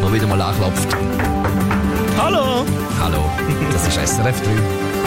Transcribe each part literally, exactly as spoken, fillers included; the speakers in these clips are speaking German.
der wieder mal anklopft. Hallo! Hallo, das ist S R F drei.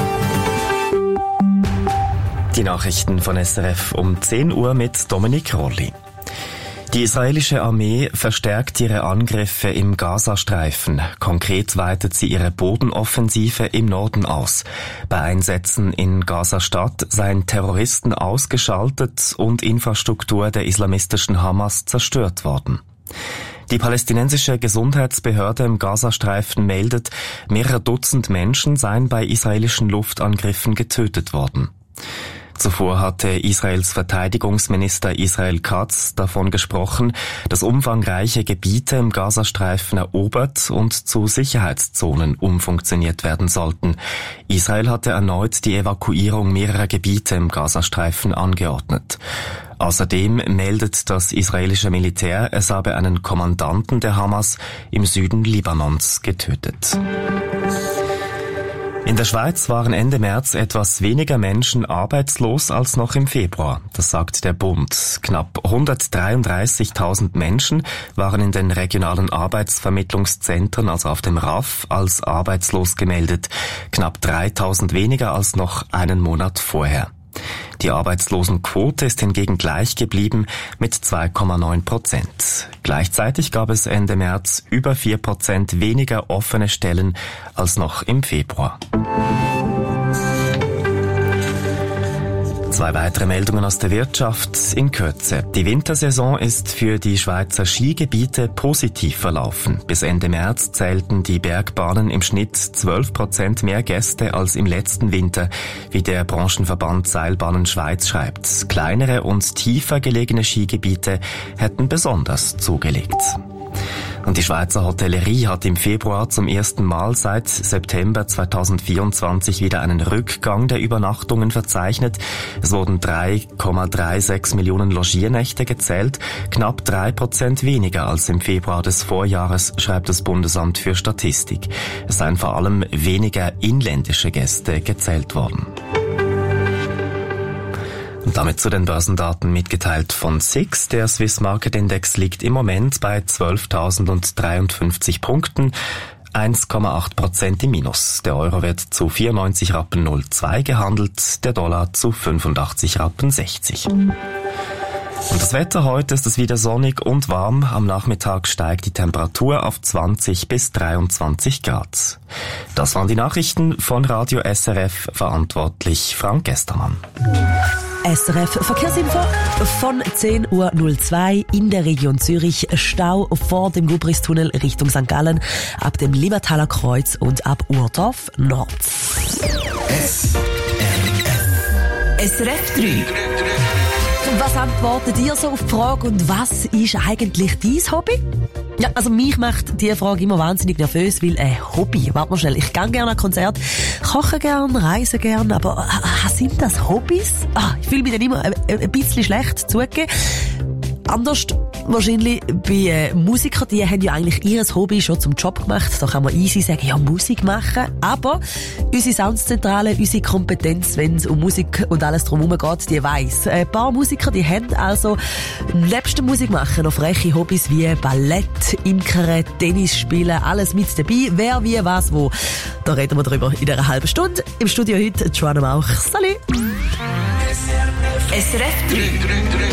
Die Nachrichten von S R F um zehn Uhr mit Dominik Rolli. Die israelische Armee verstärkt ihre Angriffe im Gazastreifen. Konkret weitet sie ihre Bodenoffensive im Norden aus. Bei Einsätzen in Gaza-Stadt seien Terroristen ausgeschaltet und Infrastruktur der islamistischen Hamas zerstört worden. Die palästinensische Gesundheitsbehörde im Gazastreifen meldet, mehrere Dutzend Menschen seien bei israelischen Luftangriffen getötet worden. Zuvor hatte Israels Verteidigungsminister Israel Katz davon gesprochen, dass umfangreiche Gebiete im Gazastreifen erobert und zu Sicherheitszonen umfunktioniert werden sollten. Israel hatte erneut die Evakuierung mehrerer Gebiete im Gazastreifen angeordnet. Außerdem meldet das israelische Militär, es habe einen Kommandanten der Hamas im Süden Libanons getötet. In der Schweiz waren Ende März etwas weniger Menschen arbeitslos als noch im Februar. Das sagt der Bund. Knapp hundertdreiunddreißigtausend Menschen waren in den regionalen Arbeitsvermittlungszentren, also auf dem R A F, als arbeitslos gemeldet. Knapp dreitausend weniger als noch einen Monat vorher. Die Arbeitslosenquote ist hingegen gleich geblieben mit zwei Komma neun Prozent. Gleichzeitig gab es Ende März über vier Prozent weniger offene Stellen als noch im Februar. Zwei weitere Meldungen aus der Wirtschaft in Kürze. Die Wintersaison ist für die Schweizer Skigebiete positiv verlaufen. Bis Ende März zählten die Bergbahnen im Schnitt zwölf Prozent mehr Gäste als im letzten Winter, wie der Branchenverband Seilbahnen Schweiz schreibt. Kleinere und tiefer gelegene Skigebiete hätten besonders zugelegt. Und die Schweizer Hotellerie hat im Februar zum ersten Mal seit September zweitausendvierundzwanzig wieder einen Rückgang der Übernachtungen verzeichnet. Es wurden drei Komma sechsunddreißig Millionen Logiernächte gezählt, knapp drei Prozent weniger als im Februar des Vorjahres, schreibt das Bundesamt für Statistik. Es seien vor allem weniger inländische Gäste gezählt worden. Und damit zu den Börsendaten mitgeteilt von S I X. Der Swiss Market Index liegt im Moment bei zwölftausenddreiundfünfzig Punkten, eins Komma acht Prozent im Minus. Der Euro wird zu vierundneunzig Rappen null zwei gehandelt, der Dollar zu fünfundachtzig Rappen sechzig. Und das Wetter heute ist es wieder sonnig und warm. Am Nachmittag steigt die Temperatur auf zwanzig bis dreiundzwanzig Grad. Das waren die Nachrichten von Radio S R F, verantwortlich Frank Gestermann. S R F Verkehrsinfo von zehn Uhr null zwei in der Region Zürich. Stau vor dem Gubristunnel Richtung Sankt Gallen, ab dem Limataler Kreuz und ab Urdorf Nord. S R F S R F drei. Was antwortet ihr so auf die Frage und was ist eigentlich dein Hobby? Ja, also mich macht diese Frage immer wahnsinnig nervös, weil ein Hobby, warte mal schnell, ich gehe gerne an Konzert, koche gerne, reise gerne, aber äh, sind das Hobbys? Ah, ich fühle mich dann immer ein, ein bisschen schlecht zugegeben. Anders wahrscheinlich bei äh, Musikern, die haben ja eigentlich ihr Hobby schon zum Job gemacht. Da kann man easy sagen, ja, Musik machen. Aber unsere Soundzentrale, unsere Kompetenz, wenn es um Musik und alles drumherum geht, die weiss. Ein paar Musiker, die haben also nebst der Musik machen noch freche Hobbys wie Ballett, Imkern, Tennis spielen, alles mit dabei. Wer, wie, was, wo. Da reden wir drüber in einer halben Stunde. Im Studio heute Joanna Mauch. Salut! S R F drei.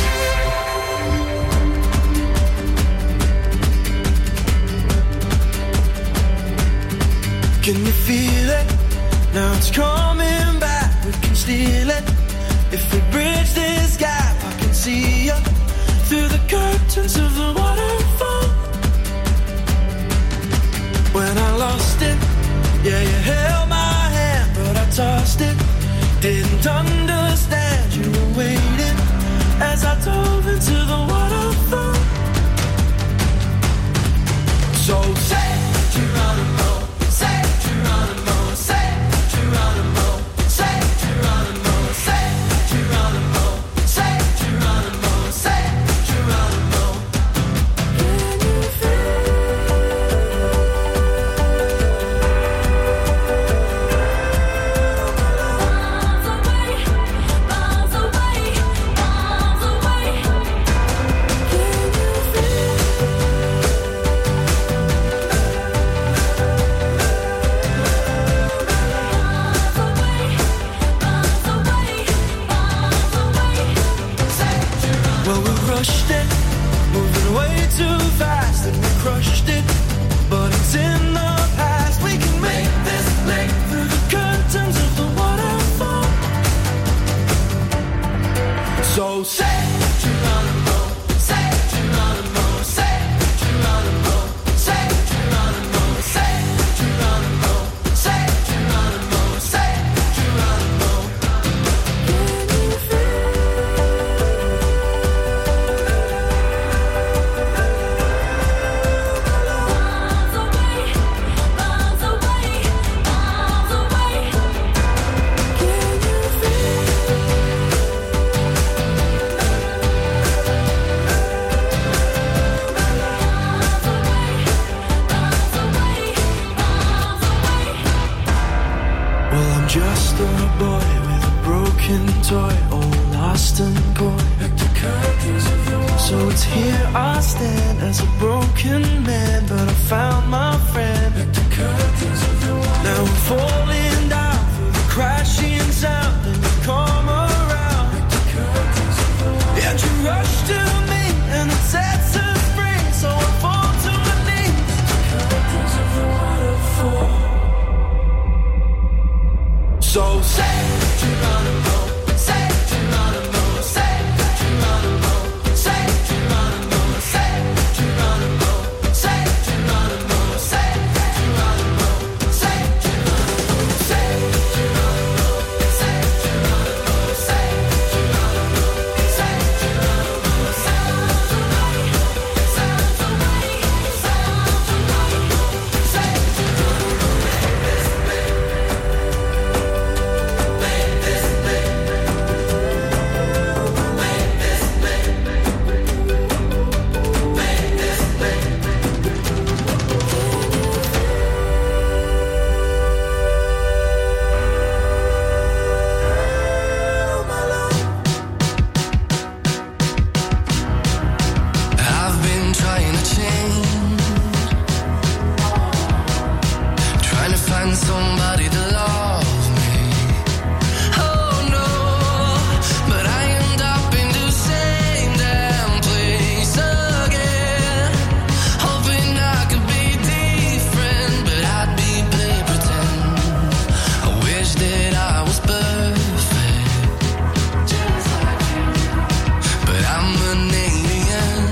Can you feel it? Now it's coming back. We can steal it. If we bridge this gap, I can see you through the curtains of the waterfall. When I lost it, yeah, you held my hand, but I tossed it. Didn't understand you were waiting as I dove into the waterfall. So say, Geronimo. Say Geronimo, say Geronimo, say Geronimo, say Geronimo, say Geronimo, say Geronimo. Can you feel miles away, miles away, miles away? Can you feel store boy with a broken toy, all lost and coy. So it's here I stand as a broken man, but I found my friend. Now I'm falling down through the crashing sound, and you come around, and you rush to me, and it sets us free. So I fall to my knees, the curtains of the waterfall. So say Geronimo, say Geronimo, say Geronimo, say Geronimo, say Geronimo, say Geronimo, say Geronimo, say Geronimo, say Geronimo, say Geronimo, say Geronimo, say Geronimo, sounds alright, sounds alright, sounds alright, say Geronimo. I've been trying to change, trying to find somebody to love me. Oh no, but I end up in the same damn place again. Hoping I could be different, but I'd be play pretend. I wish that I was perfect, but I'm an alien.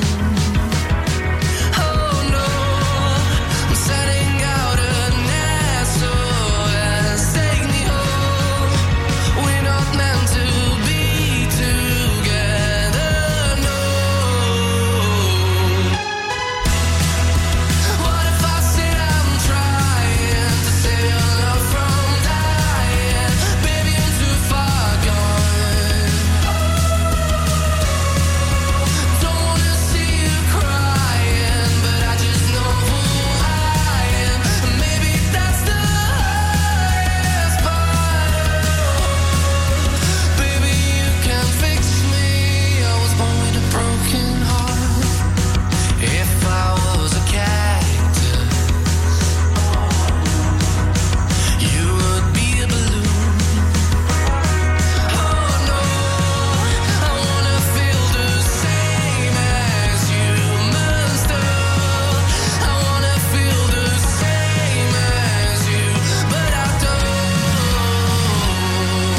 Oh no, I'm setting out an S O S, take me home. We're not meant to be together, no. What if I said I'm trying to save your love from dying? Baby, I'm too far gone. Don't wanna see you crying, but I just know who I am. Maybe that's the hardest part. Baby, you can fix me. I was born with a broken heart. If I was a cactus, you would be a balloon. Oh no, I wanna feel the same as you must have. I wanna feel the same as you, but I don't.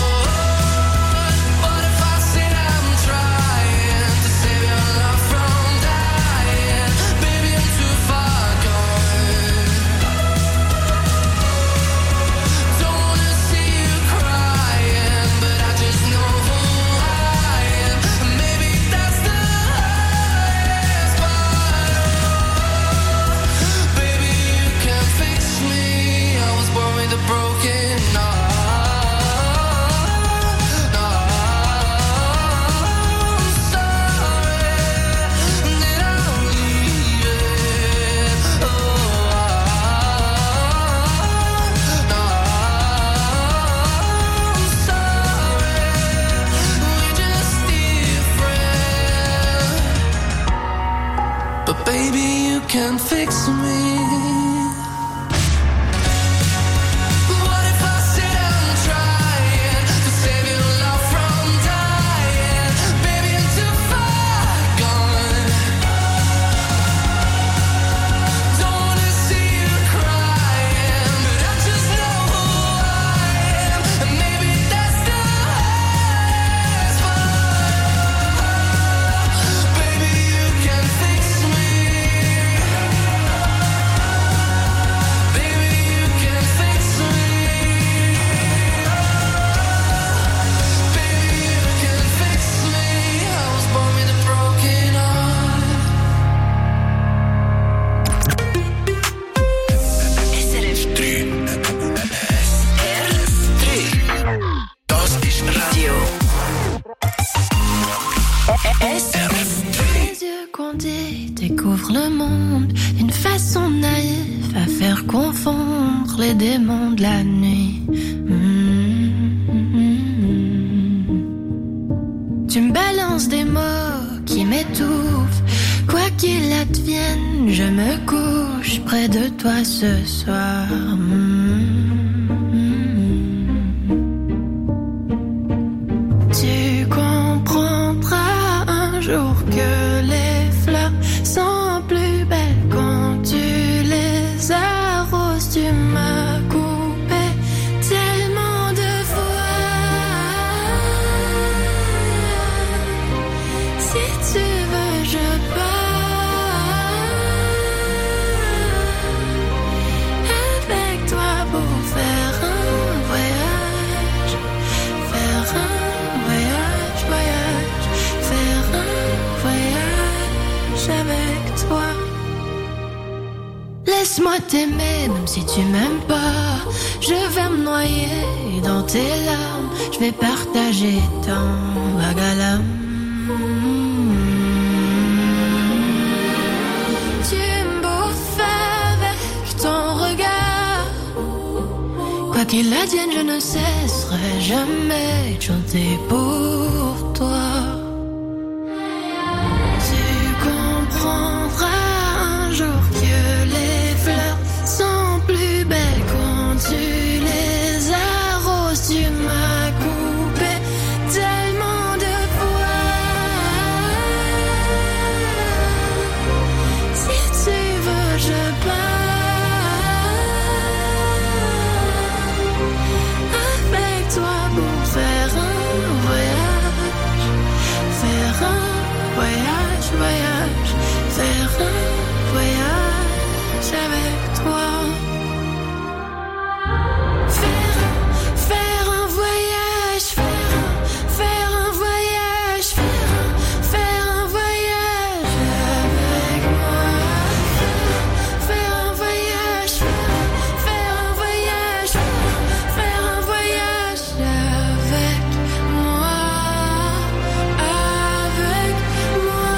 What if I said I'm trying to save your love from dying? Baby, I'm too far gone. Don't wanna see you crying, but I just know who I am. Maybe that's the hardest part. Baby, you can fix me. I was born with a broken heart. I'm sorry that I'm leaving. Oh, I'm sorry. We're just different. But baby, you can fix me. What if I said I'm trying to save your love from dying? Baby, I'm too far gone. Don't wanna see you crying, but I just know who I am. And maybe that's the hardest part. Baby, you can fix me. Baby, you can fix me. Baby, you can fix me. I was born with a broken heart. S R F drie. R drie. Das ist Radio. S R F drie. Les yeux condés découvrent le monde d'une façon naïve à faire confondre les démons de la nuit. Mmh. advienne, je me couche près de toi ce soir. Tu comprendras un jour que les fleurs sont plus belles quand tu les arroses. Tu m'as coupé tellement de fois. Si tu veux, je pars avec toi pour faire un voyage, faire un voyage, voyage, faire un voyage avec toi. Laisse-moi t'aimer même si tu m'aimes pas. Je vais me noyer dans tes larmes. Je vais partager ton vague à l'âme. Tu me bouffes avec ton regard. Quoi qu'il advienne, je ne cesserai jamais de chanter pour toi. Tu comprendras un jour que les fleurs sont plus belles quand tu les arroses. Tu m'as coupé tellement de fois. Si tu veux, je pars avec toi pour faire un voyage, faire un voyage, voyage, faire un voyage avec toi. Faire, faire un voyage, faire, faire un voyage, faire, faire un voyage avec moi. Faire un voyage, faire un voyage, faire un voyage avec moi, avec moi.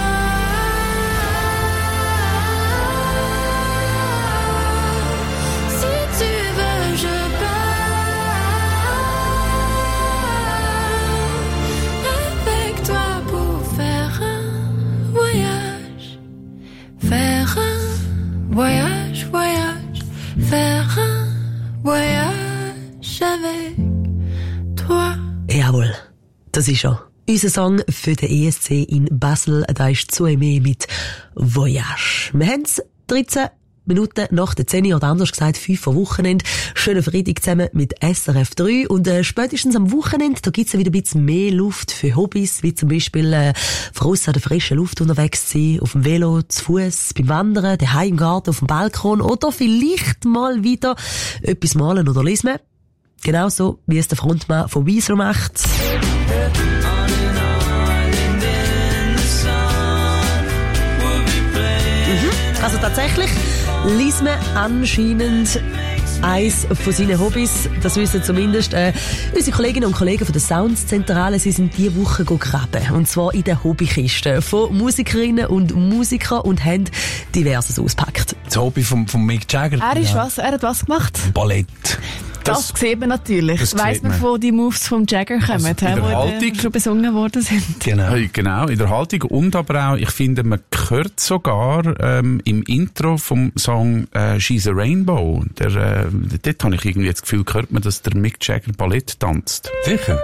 Si tu veux, je pars avec toi pour faire un voyage, faire un voyage, voyage, faire un voyage avec toi. Jawohl, das ist er. Unser Song für den E S C in Basel, da ist «Zuaimé» mit «Voyage». Wir haben es dreizehn Minuten nach der zehn oder anders gesagt fünf vor Wochenende. Schönen Freitag zusammen mit S R F drei. Und äh, spätestens am Wochenende, da gibt's ja wieder ein bisschen mehr Luft für Hobbys, wie zum Beispiel äh, draussen an der frischen Luft unterwegs sein, auf dem Velo, zu Fuß, beim Wandern, daheim im Garten, auf dem Balkon oder vielleicht mal wieder etwas malen oder lesen. Genauso wie es der Frontmann von Weezer macht. Mhm. Also tatsächlich liest man anscheinend eins von seinen Hobbys. Das wissen zumindest äh, unsere Kolleginnen und Kollegen von der Soundszentrale. Sie sind diese Woche graben. Und zwar in der Hobbykiste von Musikerinnen und Musikern und haben Diverses ausgepackt. Das Hobby von, von Mick Jagger. Er ist was? Er hat was gemacht? Ballett. Das, das sieht man natürlich. Das Weiss man, wo die Moves vom Jagger kommen, also in der he, Haltung, die schon besungen worden sind. Genau. genau, in der Haltung und aber auch, ich finde, man hört sogar ähm, im Intro vom Song äh, «She's a Rainbow». Der, äh, dort habe ich irgendwie das Gefühl, hört man, dass der Mick Jagger Ballett tanzt. Sicher.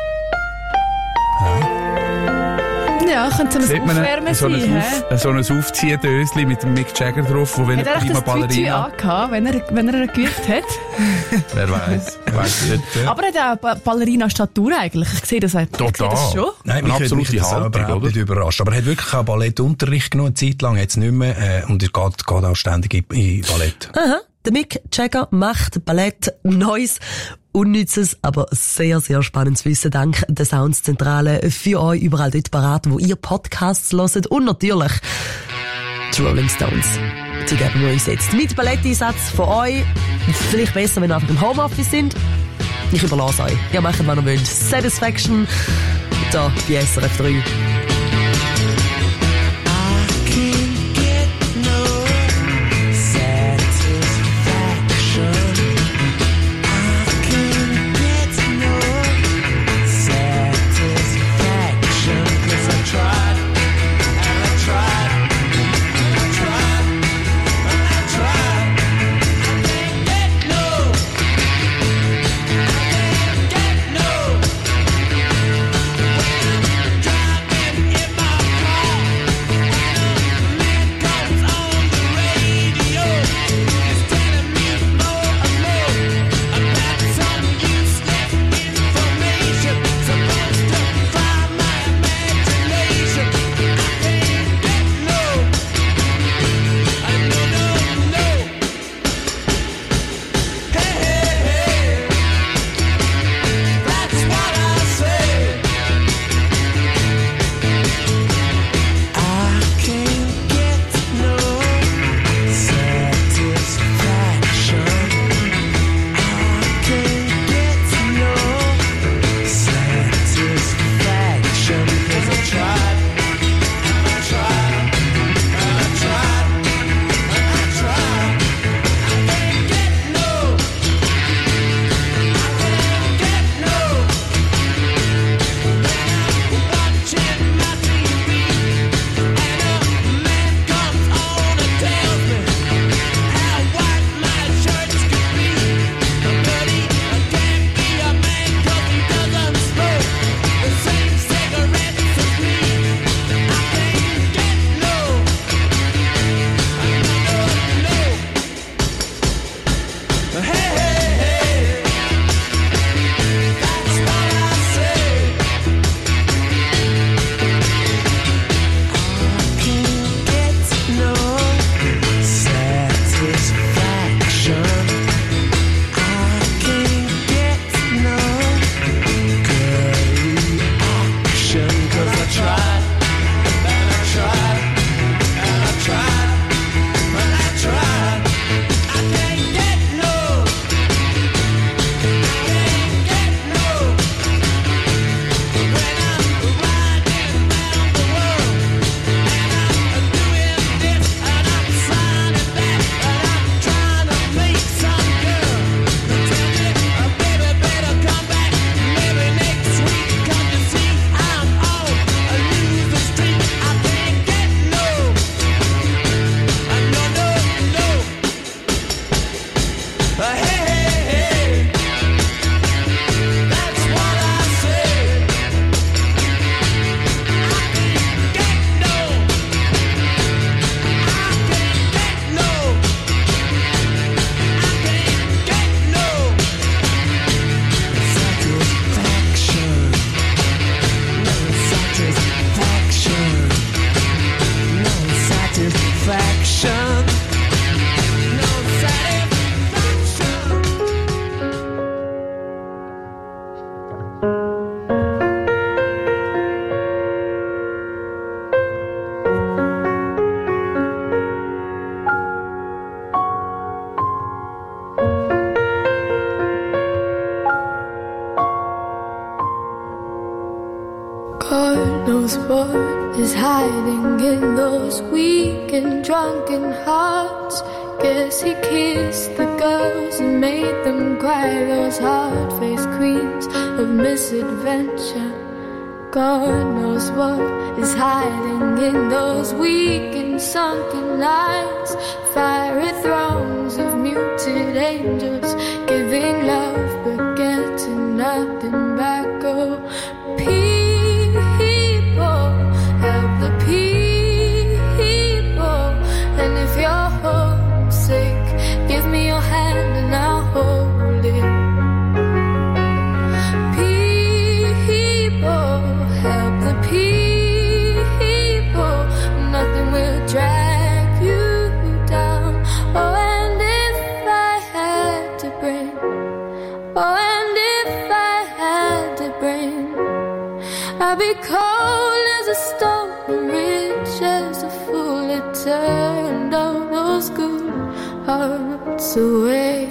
Ja. Ja, könnte so ein Aufwärmen so sein. Ein, so ein Aufziehdöschen mit dem Mick Jagger drauf, wo wenn er prima Ballerina... Hat er wenn er, wenn er gewirkt hat? Wer weiß, weiß nicht. Ja. Aber er hat auch Ballerina-Statur eigentlich. Ich sehe das, Total. Ich sehe das schon. Nein, mich hat mich das überhaupt nicht überrascht. Aber er hat wirklich auch Ballettunterricht genommen, eine Zeit lang, jetzt nicht mehr, äh, und er geht, geht auch ständig in, in Ballett. Aha. Der Mick Jagger macht Ballett, Neues, unnützes, aber sehr, sehr spannendes Wissen dank der Soundszentrale für euch überall dort parat, wo ihr Podcasts hört und natürlich die Rolling Stones. Die geben wir uns jetzt mit Balletteinsatz von euch. Vielleicht besser, wenn ihr einfach im Homeoffice sind. Ich überlasse euch. Ihr macht, was ihr wollt. Satisfaction, da bei S R F drei. Tried, and I tried, knows what is hiding in those weak and drunken hearts. Guess he kissed the girls and made them cry, those hard-faced queens of misadventure. God knows what is hiding in those weak and sunken lines, fiery thrones of muted angels, giving love but getting nothing back. Oh, people, help the people, and if you're homesick, give me your hand and I'll hold it. Help the people, nothing will drag you down. Oh, and if I had to bring, oh, and if I had to bring, I'd be cold as a stone and rich as a fool. It turned all those good hearts away.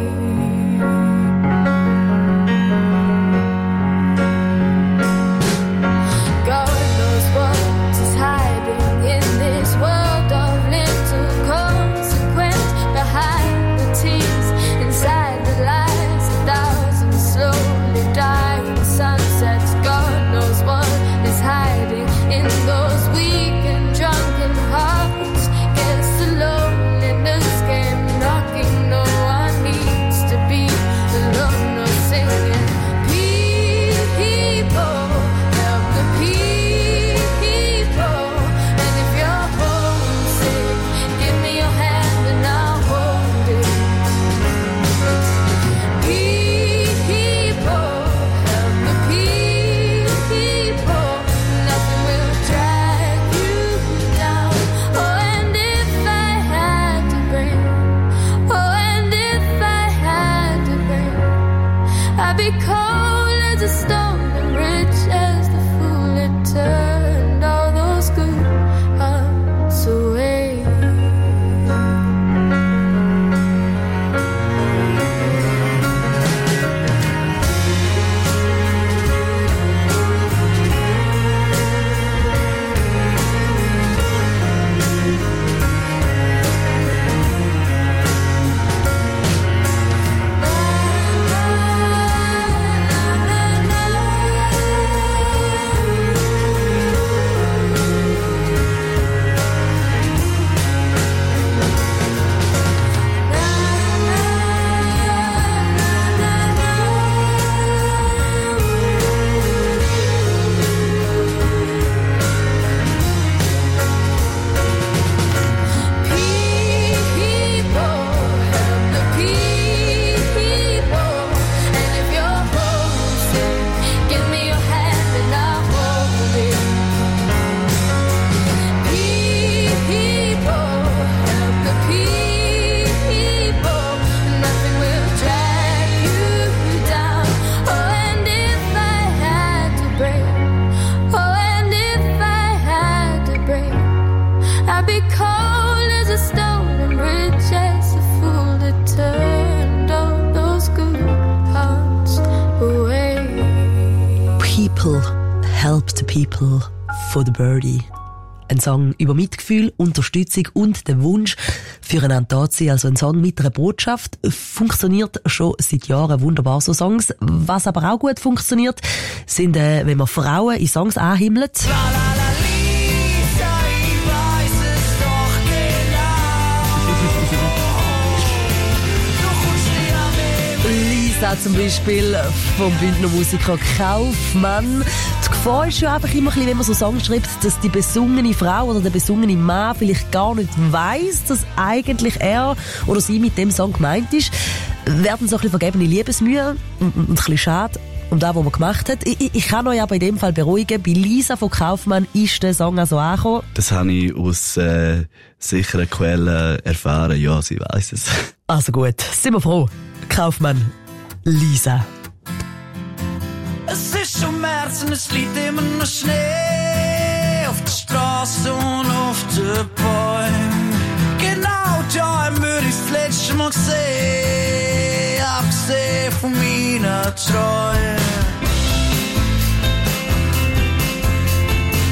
People von The Birdie. Ein Song über Mitgefühl, Unterstützung und den Wunsch, füreinander da zu sein. Also ein Song mit einer Botschaft. Funktioniert schon seit Jahren wunderbar, so Songs. Was aber auch gut funktioniert, sind, äh, wenn man Frauen in Songs anhimmelt. Lisa zum Beispiel vom Bündner Musiker Kaufmann. Die Gefahr ist ja einfach immer ein bisschen, wenn man so Songs schreibt, dass die besungene Frau oder der besungene Mann vielleicht gar nicht weiss, dass eigentlich er oder sie mit dem Song gemeint ist. Werden so ein bisschen vergebene Liebesmühe und, und ein bisschen schade um das, was man gemacht hat. Ich, ich kann euch aber in dem Fall beruhigen, bei Lisa von Kaufmann ist der Song also angekommen. Das habe ich aus äh, sicheren Quellen erfahren, ja, sie weiss es. Also gut, sind wir froh. Kaufmann, Lisa. Es ist schon März und es liegt immer noch Schnee auf der Straße und auf den Bäumen. Genau da haben wir uns das letzte Mal gesehen, abgesehen von meinen Träumen.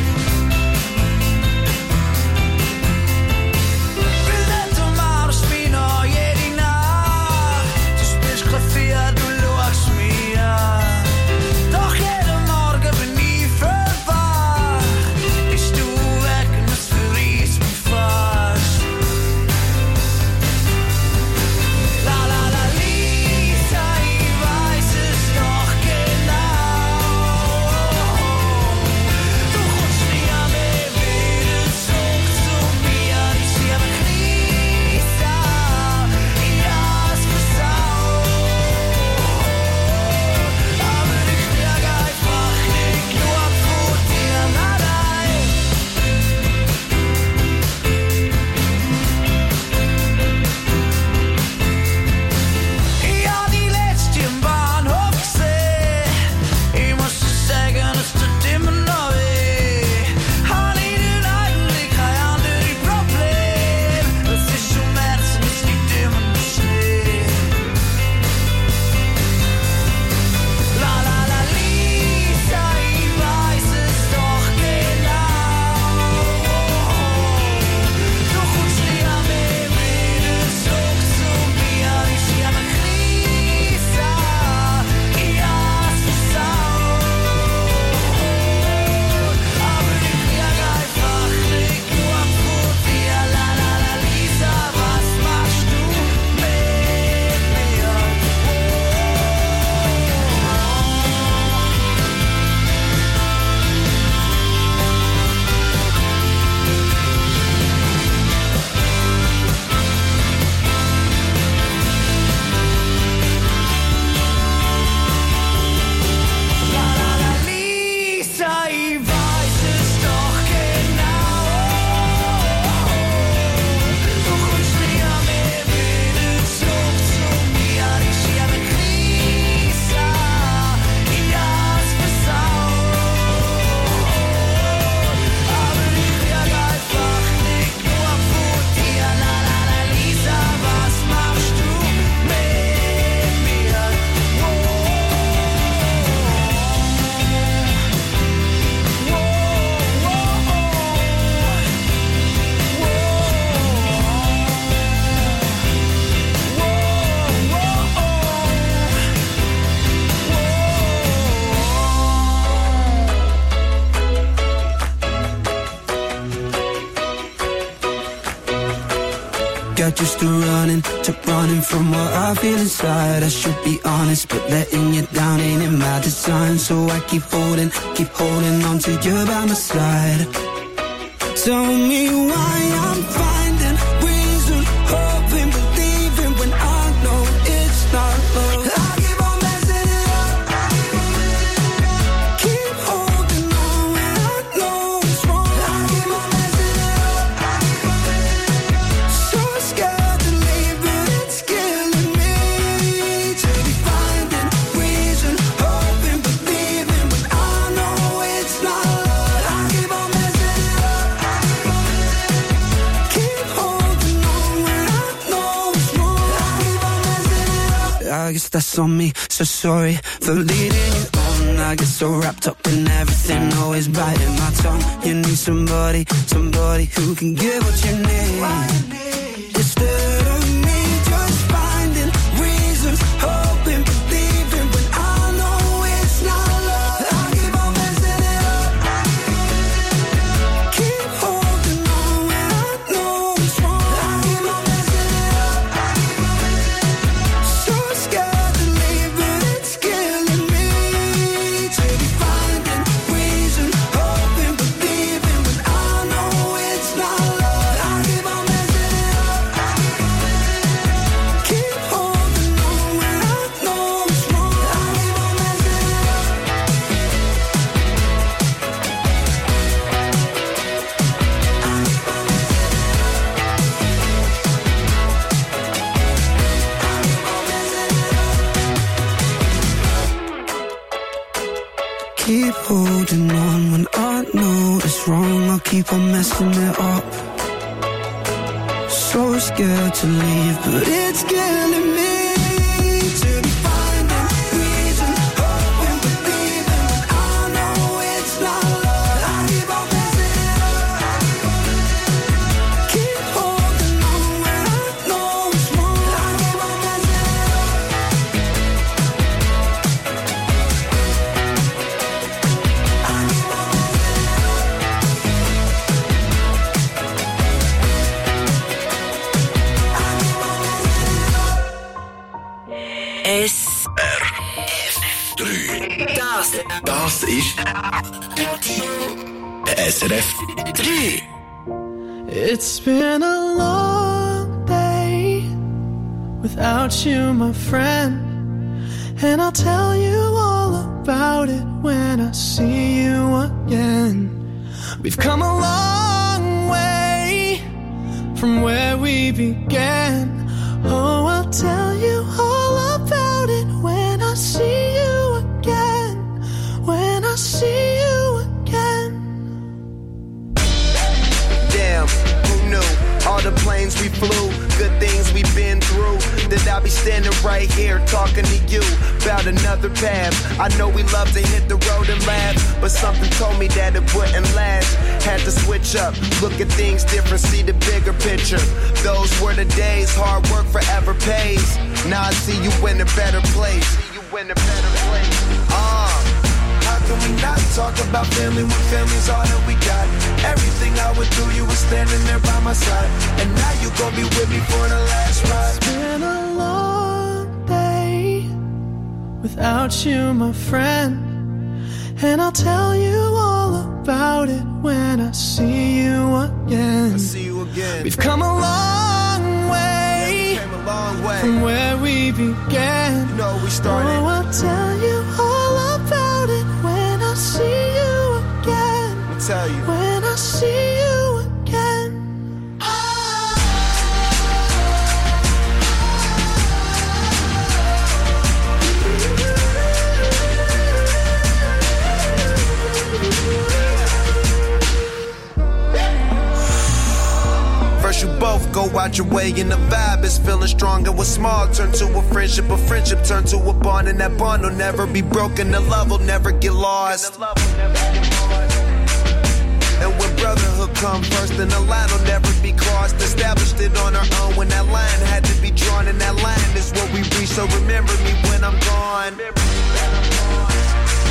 running, to running from what I feel inside. I should be honest, but letting you down ain't in my design. So I keep holding, keep holding on to you by my side. Tell me why I'm finding reason, hoping, believing when I know it's not love. I keep on messing it up, keep holding on when I know it's wrong. I keep on messing it up, so scared to leave, but it's killing me. To be finding reason, hoping, believing when I know it's not love. I keep on messing it up, keep holding on when I know it's wrong. I keep on messing it up. I guess that's on me, so sorry for leading you on. I get so wrapped up in everything, always biting my tongue. You need somebody, somebody who can give what you need. Instead of me just finding reasons, hoping, believing when I know it's not love. I keep on messing it up, keep holding on when I know it's wrong. I keep on messing it up, so scared to leave, but it's killing me. To be finding reason, hoping, believing when I know it's not love. I keep on messing it up, keep holding on when I know it's wrong. I keep on messing it up. Keep holding on when I know it's wrong. I'll keep on messing it up. So scared to leave, but it's killing me. To be finding reason, hoping, believing when I know it's not love. I keep on messing it up, keep holding on when I know it's wrong. I keep on messing it S R F drei. Das, das ist S R F drei. It's been a long day without you, my friend. And I'll tell you all about it when I see you again. We've come a long way from where we began. Oh, I'll tell you all about it when I see you again. When I see you again. Damn, who knew? All the planes we flew, good things we've been through. That I'll be standing right here talking to you about another path. I know we love to hit the road and laugh, but something told me that it wouldn't last. Had to switch up, look at things different, see the bigger picture. Those were the days, hard work forever pays. Now I see you in a better place. See you in a better place. Ah. How can we not talk about family when family's all that we got? Everything I went through, you were standing there by my side. And now you gon' be with me for the last ride. It's been a long day without you, my friend. And I'll tell you all about it when I see you again. I see you again. We've come a long way, yeah, we came a long way from where we began. You know we started. Oh, I'll tell you all about it when I see you again. I'll tell you. When I see you again. First you both go out your way and the vibe is feeling strong. And what's small turn to a friendship, a friendship turn to a bond. And that bond will never be broken, the love will never get lost. And when brotherhood come first, then the line will never be crossed. Established it on our own when that line had to be drawn. And that line is what we reach, so remember me when I'm gone.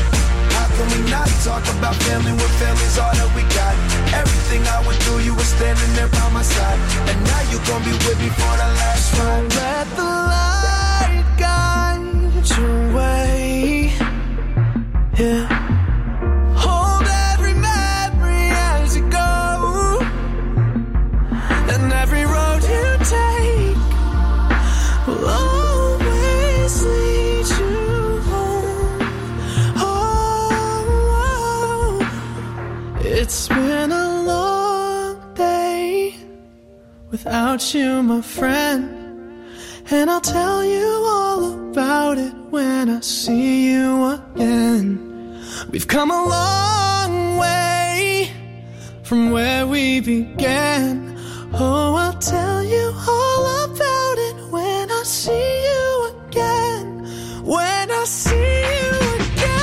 How can we not talk about family when family's all that we got? Everything I went through, you were standing standing there by my side, and now you gon' be with me for the last ride. Let the light guide your way, yeah. Hold every memory as you go, and every road you take will always lead you home. Oh, it's been a long day without you, my friend, and I'll tell you all about it when I see you again. We've come a long way from where we began. Oh, I'll tell you all about it when I see you again. When I see you again.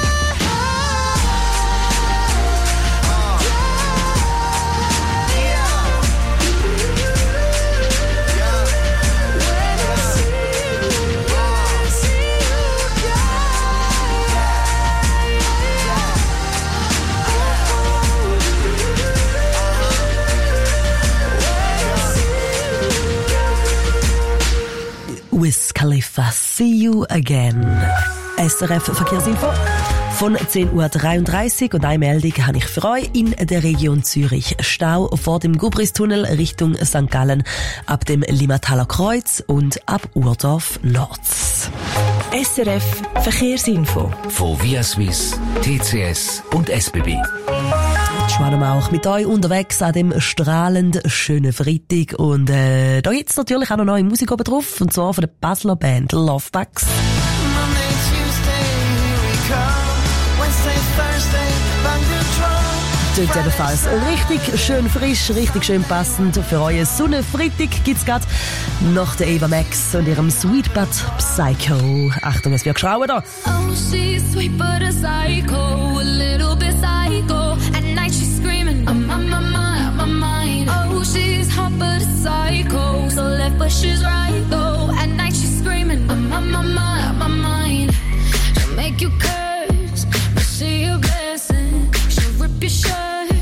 Wiz Khalifa, see you again. S R F Verkehrsinfo von zehn Uhr dreiunddreißig und eine Meldung habe ich für euch in der Region Zürich. Stau vor dem Gubristunnel Richtung Sankt Gallen ab dem Limmataler Kreuz und ab Urdorf Nord. S R F Verkehrsinfo von Via Swiss, T C S und S B B. Schwanen wir auch mit euch unterwegs an dem strahlend schönen Freitag. Und äh, da gibt's natürlich auch noch neue Musik oben drauf, und zwar von der Basler Band Lovebugs. Klingt ebenfalls richtig schön frisch, richtig schön passend für euren Sonnenfreitag. Gibt's grad nach der Eva Max und ihrem Sweet But Psycho. Achtung, es wird geschrauen da. Oh, she's sweet but a psycho, a little bit psycho. At night she's screaming, I'm on my mind, my mind. Oh, she's hot but a psycho, so left but she's right though. At night she's screaming, I'm on my mind, my mind. She'll make you curse, but she a blessing. She'll rip your shirt.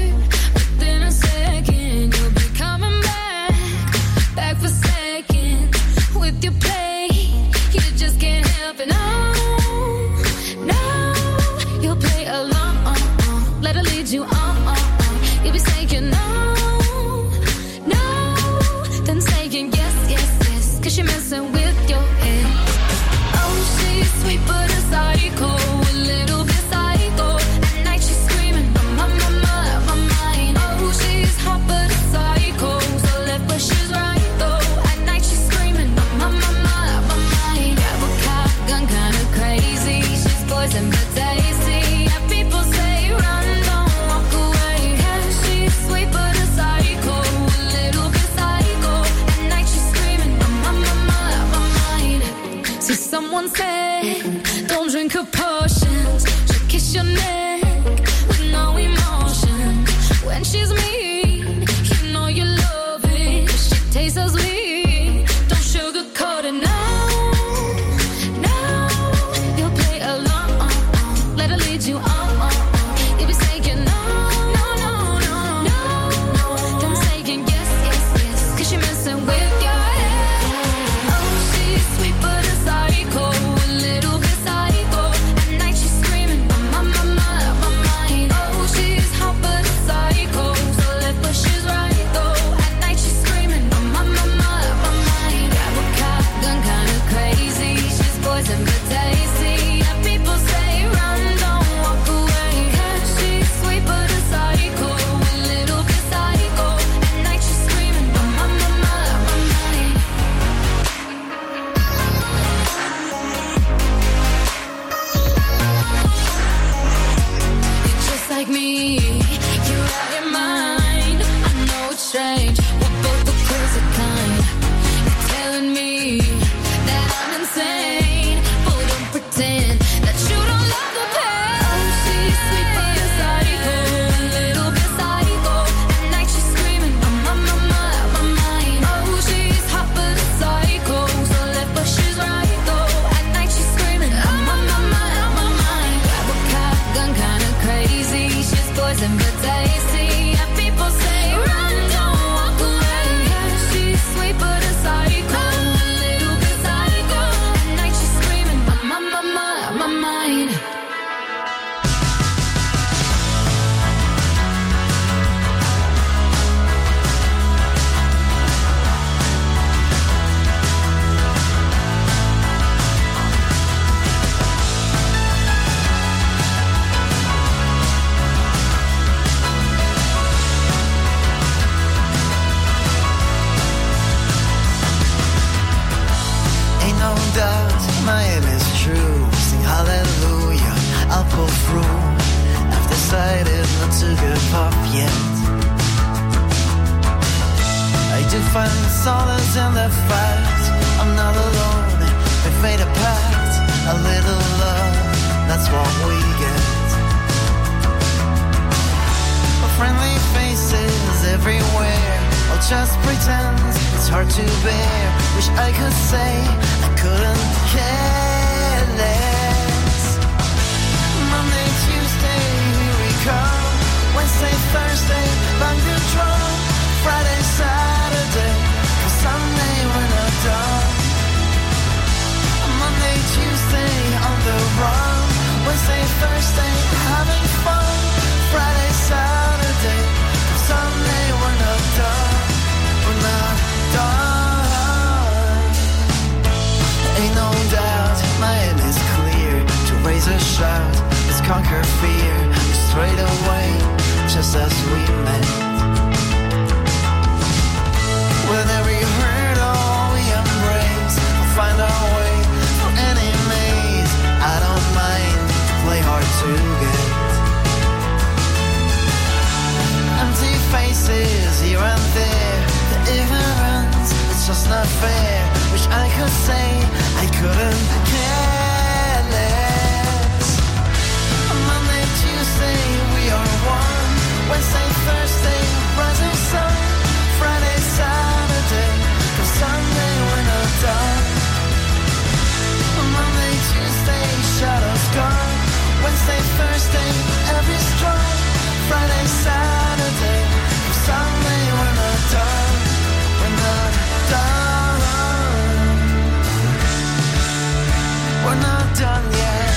Don't drink her potions. She'll kiss your neck with no emotion. When she's mean, you know you love it. She tastes so sweet. Don't sugarcoat it now. No, you'll play along. Let her lead you on. You'll be saying no, no, no, no, no, no. Don't saying yes, yes, yes. Cause you're messing with your head. Oh, she's sweet but a psycho. My doubt my aim is true. Sing hallelujah, I'll pull through. I've decided not to give up yet. I do find solace in the fact I'm not alone. We fade apart, a little love, that's what we get. Friendly faces everywhere, I'll just pretend it's hard to bear. Wish I could say I couldn't care less. Monday, Tuesday, here we come. Wednesday, Thursday, bang the drum. Friday, Saturday, cause Sunday we're not done. Monday, Tuesday, on the run. Wednesday, Thursday, having fun. Friday, Saturday, cause Sunday we're not done. We're not done. Ain't no doubt, my aim is clear. To raise a shout, let's conquer fear. Straight away, just as we met. With every hurdle we embrace, we'll find our way through any maze. I don't mind, play hard to get. Empty faces here and there, the ignorance, it's just not fair. Wish I could say I couldn't care less. Monday, Tuesday, we are one. Wednesday, Thursday, rising sun. Friday, Saturday, cause Sunday we're not done. Monday, Tuesday, shadows gone. Wednesday, Thursday, every strong. Friday, Saturday, cause Sunday we're not done. We're not done. We're not done yet.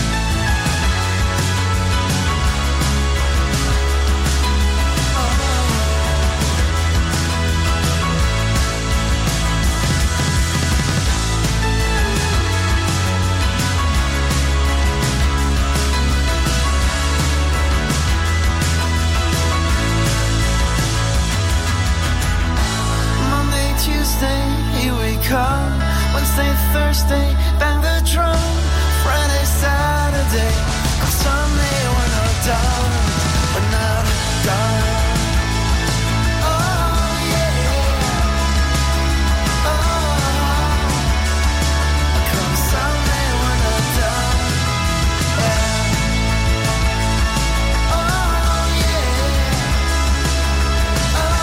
Tuesday, here we come. Wednesday, Thursday, bang the drum. Friday, Saturday, cause Sunday we're not done. We're not done. Oh yeah. Oh, cause Sunday we're not done. Yeah. Oh yeah. Oh.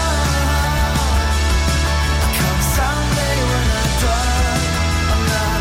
Sunday we're not done, I'm not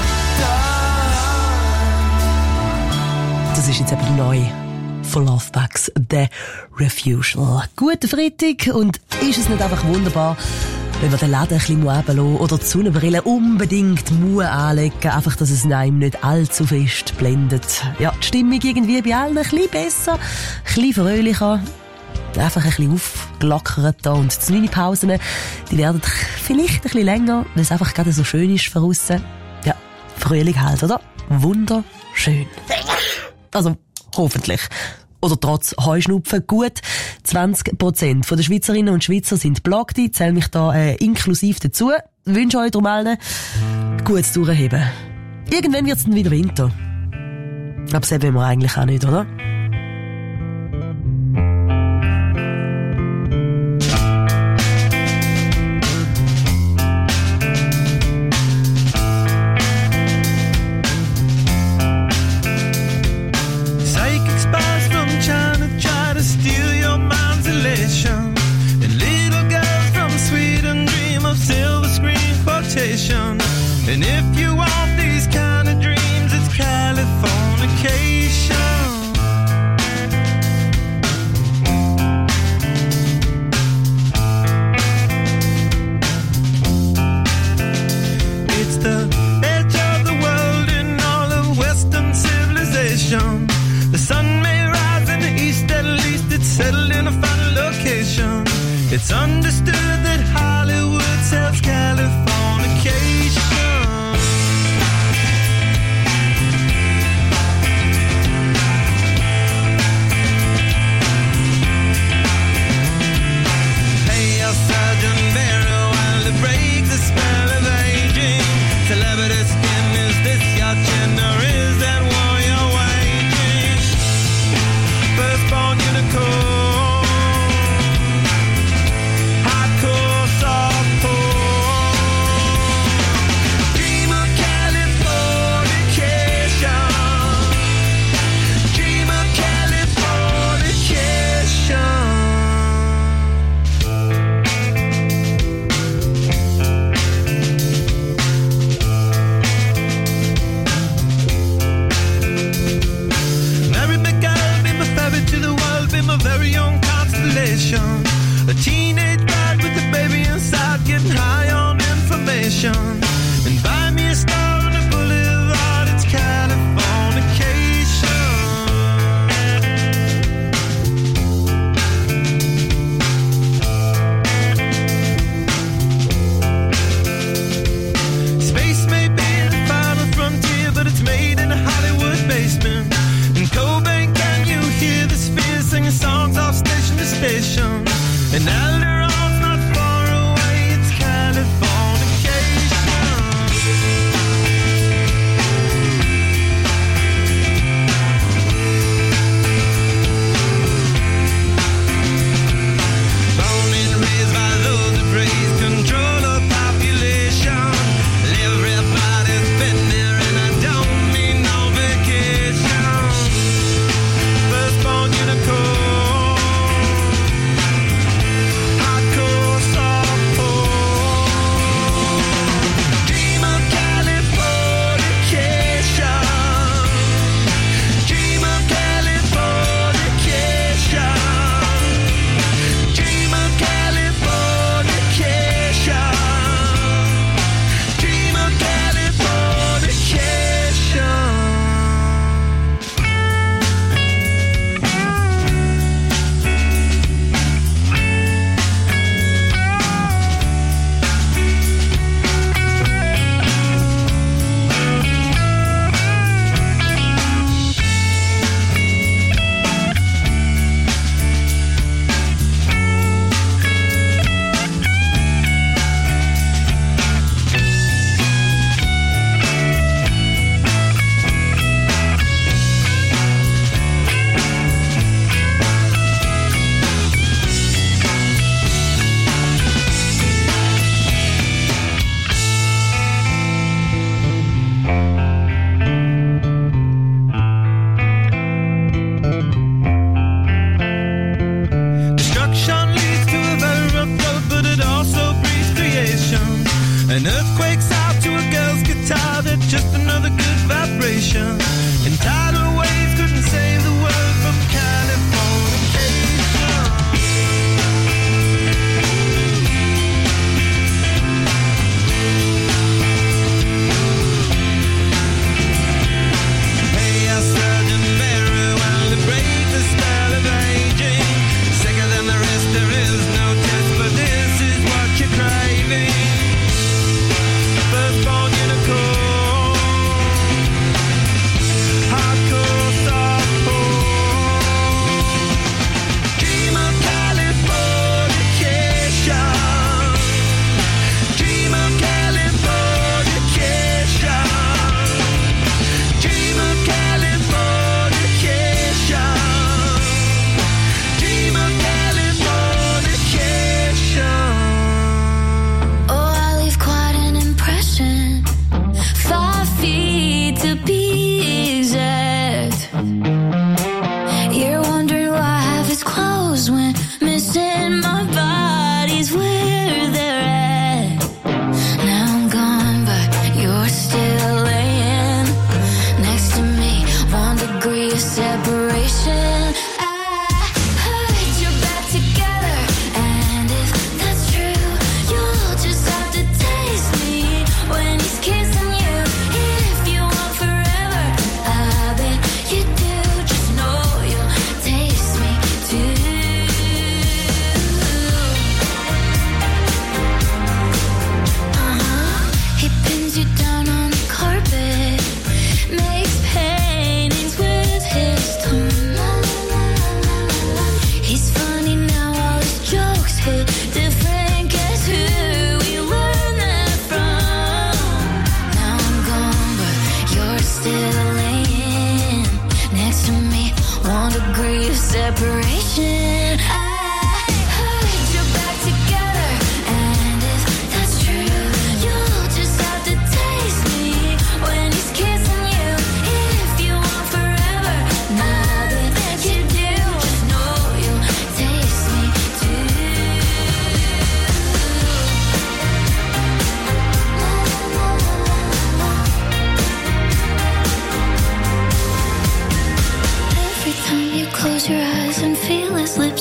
done. Das ist jetzt eben neu von Lovebugs, The Refusal. Guten Freitag, und ist es nicht einfach wunderbar, wenn wir den Laden ein bisschen eben lassen oder die Sonnenbrille unbedingt muss anlegen, einfach, dass es einem nicht allzu fest blendet. Ja, die Stimmung irgendwie bei allen ein bisschen besser, ein bisschen fröhlicher. Einfach ein bisschen aufgelockert da. Und die Mini-Pausen, die werden vielleicht ein bisschen länger, weil es einfach gerade so schön ist von aussen. Ja, Frühling halt, oder? Wunderschön. Also, hoffentlich. Oder trotz Heuschnupfen. Gut zwanzig Prozent der Schweizerinnen und Schweizer sind plagt. Ich zähle mich da äh, inklusiv dazu. Ich wünsche euch darum allen gutes Durchheben. Irgendwann wird es dann wieder Winter. Aber das wollen wir eigentlich auch nicht, oder? And if you want these kind of dreams, it's Californication. It's the edge of the world in all of Western civilization. The sun may rise in the east, at least it's settled in a final location. It's understood that Hollywood sells Californication. Hey, your Sergeant Barrow, while to break the spell of aging, celebrity skin is What gender is that warrior waiting? Firstborn unicorn, hardcore softcore. Dream of Californication. Dream of Californication.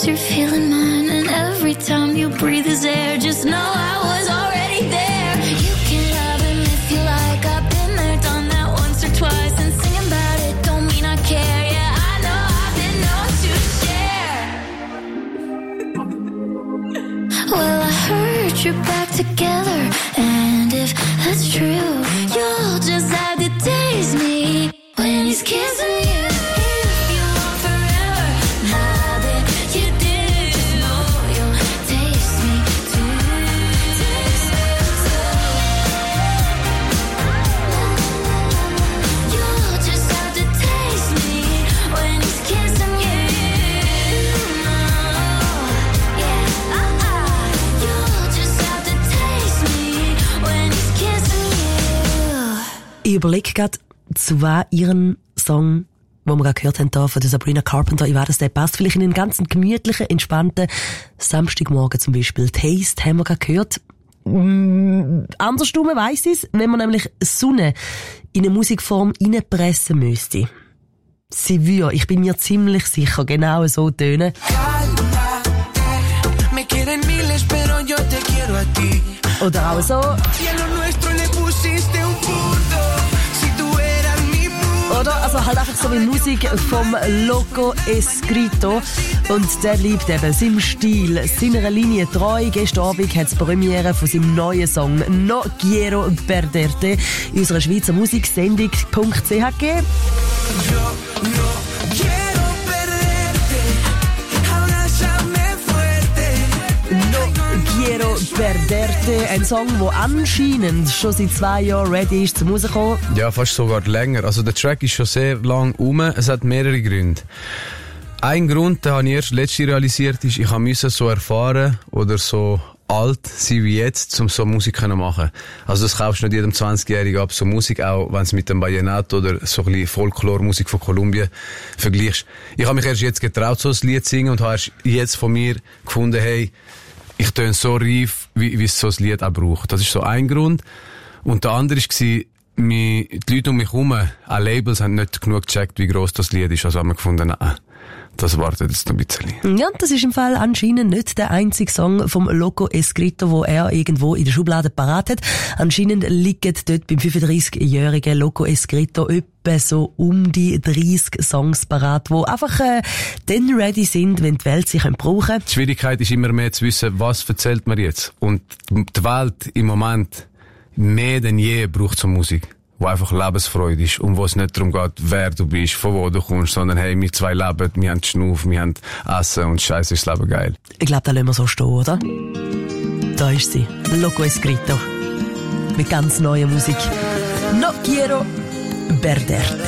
lips are feeling mine, and every time you breathe his air, just know I was already there. You can love him if you like, I've been there, done that once or twice, and singing about it don't mean I care. Yeah, I know I've been known to share. Well, I heard you're back together, and if that's true, you'll just have to taste me when he's kissing you. Ich überlege gerade, zu was ihren Song, den wir gerade gehört haben, hier von der Sabrina Carpenter, ich weiß, dass der passt vielleicht in einen ganz gemütlichen, entspannten Samstagmorgen zum Beispiel. Taste haben wir gerade gehört. Mm, andersrum weiss ich es, wenn man nämlich Sonne in eine Musikform reinpressen müsste. Sie würde, ich bin mir ziemlich sicher, genau so tönen. Oder auch so. Oder? Also halt einfach so wie Musik vom Loco Escrito. Und der liebt eben seinem Stil, seiner Linie treu. Gestern Abend hat es Premiere von seinem neuen Song «No Quiero Perderte» in unserer Schweizer Musiksendung .ch gegeben. Quiero Perderte, ein Song, der anscheinend schon seit zwei Jahren ready ist, zum rauskommen. Ja, fast sogar länger. Also der Track ist schon sehr lang rum. Es hat mehrere Gründe. Ein Grund, den habe ich erst letztes Jahr realisiert, ist, ich musste so erfahren oder so alt sein wie jetzt, um so Musik zu machen. Also das kaufst du nicht jedem zwanzigjährigen ab, so Musik, auch wenn es mit dem Vallenato oder so ein bisschen Folklore-Musik von Kolumbien vergleichst. Ich habe mich erst jetzt getraut, so ein Lied zu singen und habe erst jetzt von mir gefunden, hey, ich töne so reif, wie, wie es so ein Lied auch braucht. Das ist so ein Grund. Und der andere war, die Leute um mich herum, auch Labels, haben nicht genug gecheckt, wie gross das Lied ist. Also haben wir gefunden, nein, das wartet jetzt noch ein bisschen. Ja, das ist im Fall anscheinend nicht der einzige Song vom Loco Escrito, wo er irgendwo in der Schublade parat hat. Anscheinend liegen dort beim fünfunddreißigjährigen Loco Escrito etwa so um die dreissig Songs parat, die einfach äh, dann ready sind, wenn die Welt sie brauchen kann. Die Schwierigkeit ist immer mehr zu wissen, was erzählt man jetzt. Und die Welt im Moment mehr denn je braucht so Musik, wo einfach Lebensfreude ist und wo es nicht darum geht, wer du bist, von wo du kommst, sondern hey, wir zwei leben, wir haben Schnuff, wir haben Essen und Scheiße ist das Leben geil. Ich glaube, da lassen wir so stehen, oder? Da ist sie, Loco Escrito. Mit ganz neuer Musik. No quiero perderte.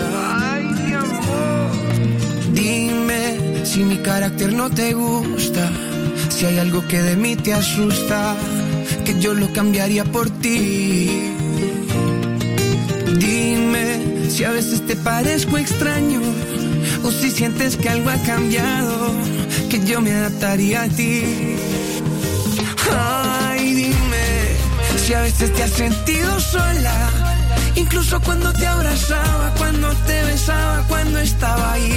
Dime si mi carácter no te gusta, si hay algo que de mí te asusta, que yo lo cambiaría por ti. Dime si a veces te parezco extraño o si sientes que algo ha cambiado, que yo me adaptaría a ti. Ay, dime si a veces te has sentido sola, incluso cuando te abrazaba, cuando te besaba, cuando estaba ahí.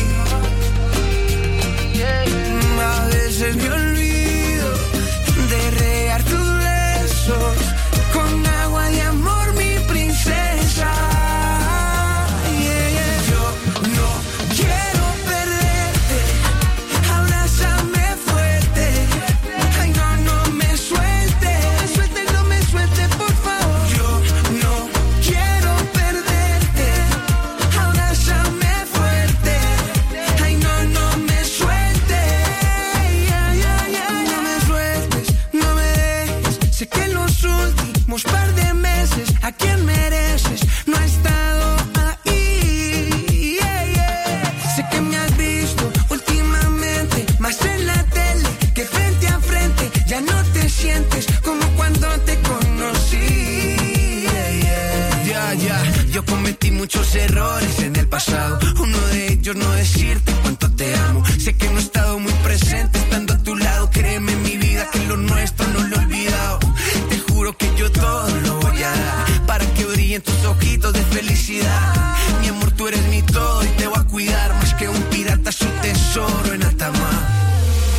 A veces me olvido de regar tus besos con agua de amor, mi princesa. Yeah, yeah. Yo no quiero perderte, abrázame fuerte. Ay, no, no me sueltes, me sueltes, no me sueltes, por favor. Yo no quiero perderte, abrázame fuerte. Ay, no, no me sueltes, yeah, yeah, yeah. No me sueltes, no me dejes. Sé que los últimos par de meses a quien mereces no ha estado ahí, yeah, yeah. Sé que me has visto últimamente más en la tele que frente a frente. Ya no te sientes como cuando te conocí, yeah, yeah. Ya, ya, yo cometí muchos errores en el pasado. Uno de ellos no decirte cuánto te amo. Sé que no he estado muy presente estando a tu lado. Créeme mi vida que lo nuestro no lo he olvidado. Te juro que yo todo lo voy a dar para que brillen tus ojitos de felicidad. Mi amor, tú eres mi todo y te voy a cuidar más que un pirata su tesoro en alta mar.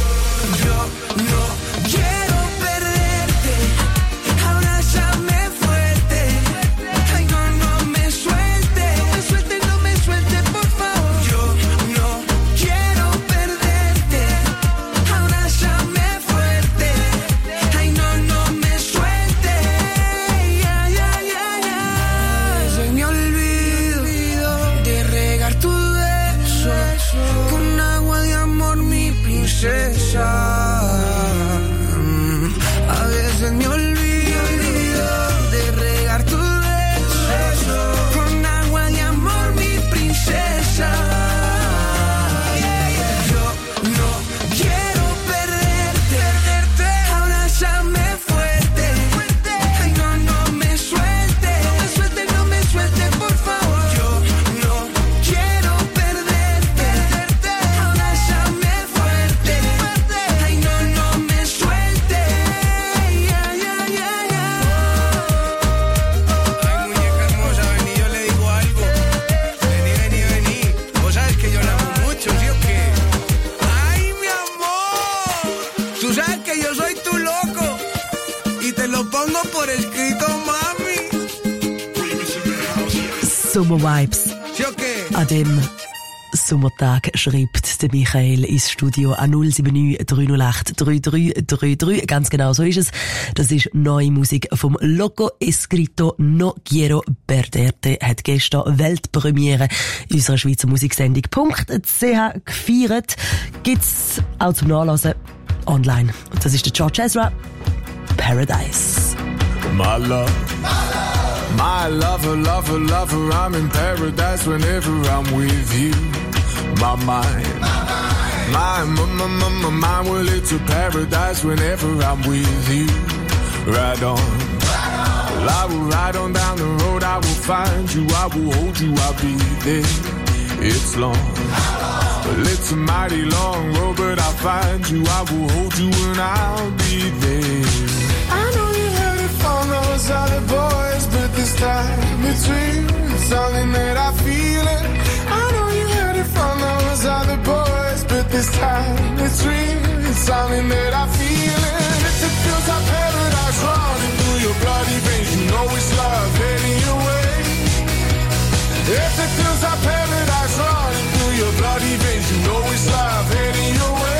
Sommervibes. An dem Sommertag schreibt der Michael ins Studio an null sieben neun drei null acht drei drei drei drei. Ganz genau so ist es. Das ist neue Musik vom Loco Escrito No Quiero Perderte. Hat gestern Weltpremiere in unserer Schweizer Musiksendung .ch gefeiert. Gibt's auch zum Nachlesen online. Und das ist der George Ezra. Paradise. My love. My lover, lover, lover, I'm in paradise whenever I'm with you. My mind, my, my, my, my, my mind, well, it's a paradise whenever I'm with you. Ride on, well, I will ride on down the road, I will find you, I will hold you, I'll be there. It's long, well, it's a mighty long road, but I'll find you, I will hold you, and I'll be there. I know you heard it from those other boys, but this time it's real, it's something that I feel it. I know you heard it from those other boys, but this time it's real, it's something that I feel it. If it feels like paradise running through your bloody veins, you know it's love heading your way. If it feels like paradise running through your bloody veins, you know it's love heading your way.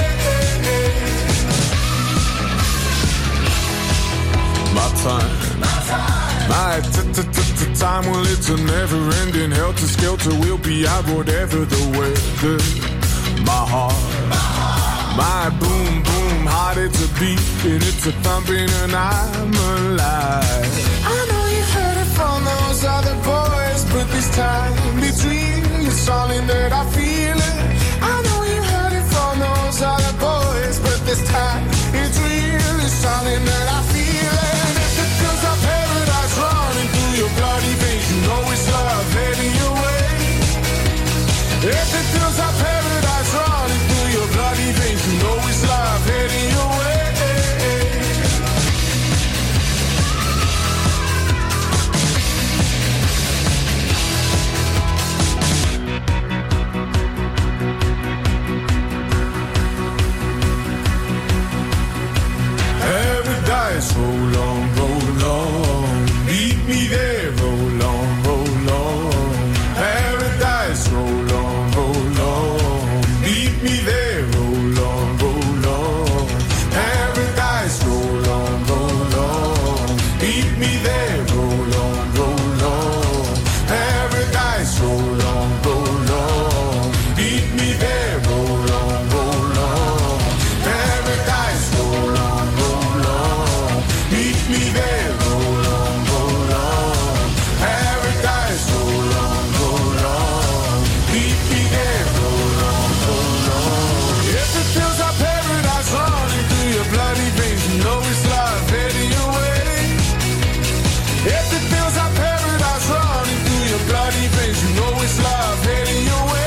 My time, my t-t-t-t-time, well, it's a never-ending helter-skelter. We'll be out whatever the weather. My heart, my boom-boom heart, it's a beat and it's a thumping and I'm alive. I know you heard it from those other boys, but this time it's real, it's something that I feel it. I know you heard it from those other boys, but this time it's real, it's something that I feel it. Paradise running through your bloody veins, you know it's love heading your way. If it feels like paradise running through your bloody veins, you know it's love heading your way. Paradise, roll on, roll on. Meet me there, roll on, roll on. Paradise, roll on, roll on. Meet me there, roll on, roll on. Paradise, roll on, roll on. Meet me there, roll on, roll on. Paradise, roll on, roll on. Meet me there, roll on, roll on. Paradise, roll on, roll on. Meet me there, roll on, roll on. Paradise, roll on, roll on. Meet me there, roll on, roll on. If it feels like paradise running through your bloody veins, you know it's love heading your way. If it feels like paradise running through your bloody veins, you know it's love heading your way.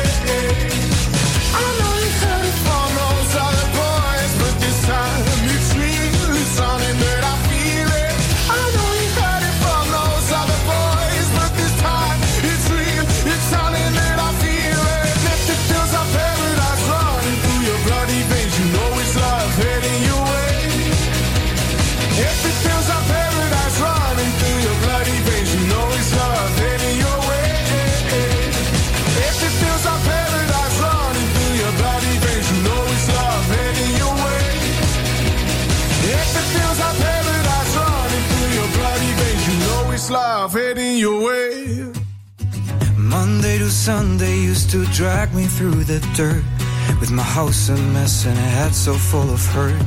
I know you heard it from those other boys, but this time it's real, it's something that I feel it. I know you heard it from those other boys, but this time it's real, it's something that I feel it. If it feels like paradise running through your bloody veins, you know it's love heading your way. If it feels like paradise running through your bloody veins, you know it's love heading your way. If it feels like paradise running through your bloody veins, you know it's love heading your way. If it feels like paradise running through your bloody veins, you know it's love heading your way. Monday to Sunday used to drag me through the dirt, with my house a mess and a head so full of hurt.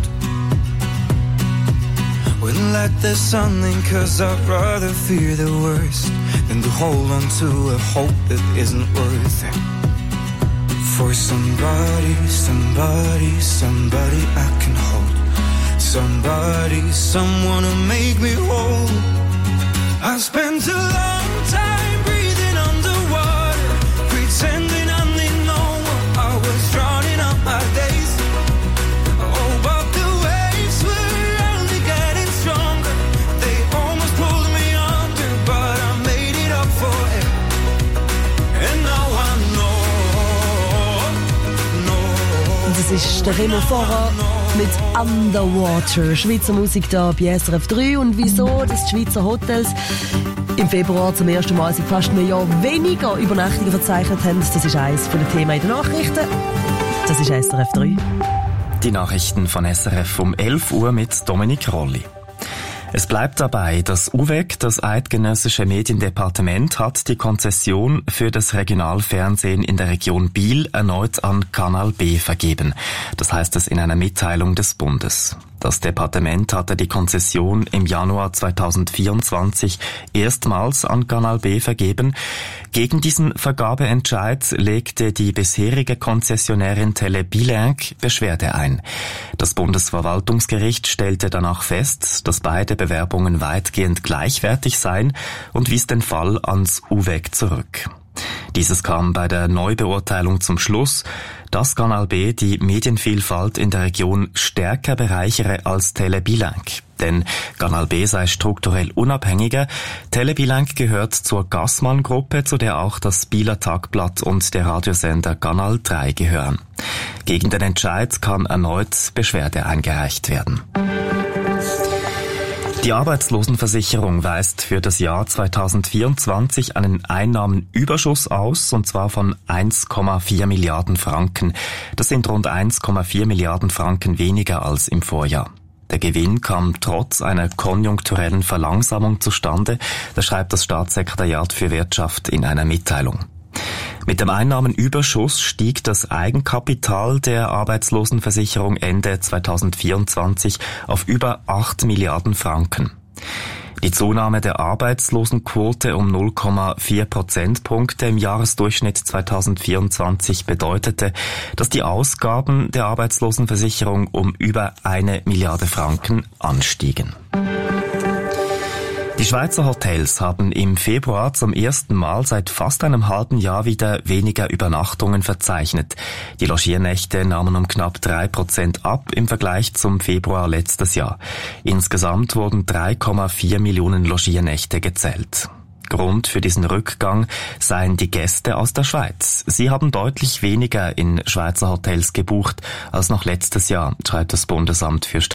Wouldn't let the sun in, cause I'd rather fear the worst than to hold on to a hope that isn't worth it. For somebody, somebody, somebody I can hold. Somebody, someone to make me whole. I spent a long time breathing underwater, pretending I need no one. I was drowning out my days. Oh, but the waves were only getting stronger. They almost pulled me under, but I made it up for it. And now I know, know. Das ist der Remo Vorra mit Underwater. Schweizer Musik da bei S R F drei. Und wieso? Das die Schweizer Hotels Im Februar zum ersten Mal seit fast einem Jahr weniger Übernachtungen verzeichnet haben. Das ist eines von den Themen in den Nachrichten. Das ist S R F drei. Die Nachrichten von S R F um elf Uhr mit Dominik Rolli. Es bleibt dabei, das U W E C, das Eidgenössische Mediendepartement, hat die Konzession für das Regionalfernsehen in der Region Biel erneut an Kanal B vergeben. Das heißt es in einer Mitteilung des Bundes. Das Departement hatte die Konzession im Januar zweitausendvierundzwanzig erstmals an Kanal B vergeben. Gegen diesen Vergabeentscheid legte die bisherige Konzessionärin Tele Bilingue Beschwerde ein. Das Bundesverwaltungsgericht stellte danach fest, dass beide Bewerbungen weitgehend gleichwertig seien und wies den Fall ans U W E C zurück. Dieses kam bei der Neubeurteilung zum Schluss, dass Kanal B die Medienvielfalt in der Region stärker bereichere als Tele Bilingue. Denn Kanal B sei strukturell unabhängiger. Tele Bilingue gehört zur Gassmann-Gruppe, zu der auch das Bieler Tagblatt und der Radiosender Kanal drei gehören. Gegen den Entscheid kann erneut Beschwerde eingereicht werden. Die Arbeitslosenversicherung weist für das Jahr zweitausendvierundzwanzig einen Einnahmenüberschuss aus, und zwar von eins Komma vier Milliarden Franken. Das sind rund eins Komma vier Milliarden Franken weniger als im Vorjahr. Der Gewinn kam trotz einer konjunkturellen Verlangsamung zustande, das schreibt das Staatssekretariat für Wirtschaft in einer Mitteilung. Mit dem Einnahmenüberschuss stieg das Eigenkapital der Arbeitslosenversicherung Ende zweitausendvierundzwanzig auf über acht Milliarden Franken. Die Zunahme der Arbeitslosenquote um null Komma vier Prozentpunkte im Jahresdurchschnitt zweitausendvierundzwanzig bedeutete, dass die Ausgaben der Arbeitslosenversicherung um über eine Milliarde Franken anstiegen. Die Schweizer Hotels haben im Februar zum ersten Mal seit fast einem halben Jahr wieder weniger Übernachtungen verzeichnet. Die Logiernächte nahmen um knapp drei Prozent ab im Vergleich zum Februar letztes Jahr. Insgesamt wurden drei Komma vier Millionen Logiernächte gezählt. Grund für diesen Rückgang seien die Gäste aus der Schweiz. Sie haben deutlich weniger in Schweizer Hotels gebucht als noch letztes Jahr, schreibt das Bundesamt für